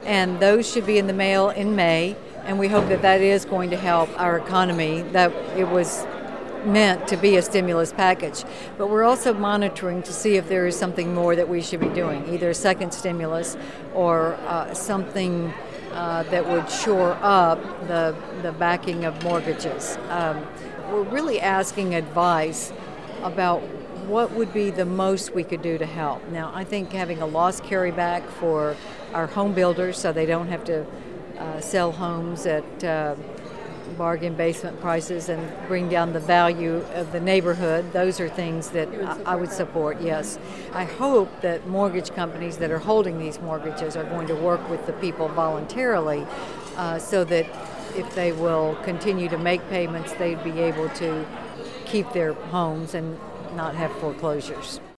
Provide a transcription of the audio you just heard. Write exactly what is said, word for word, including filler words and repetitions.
and those should be in the mail in May, and we hope that that is going to help our economy, that it was meant to be a stimulus package. But we're also monitoring to see if there is something more that we should be doing, either a second stimulus or uh, something uh, that would shore up the, the backing of mortgages. Um, we're really asking advice about what would be the most we could do to help. Now, I think having a loss carryback for our home builders so they don't have to uh, sell homes at uh, bargain basement prices and bring down the value of the neighborhood, those are things that I, I would support, yes. I hope that mortgage companies that are holding these mortgages are going to work with the people voluntarily uh, so that if they will continue to make payments, they'd be able to keep their homes and not have foreclosures.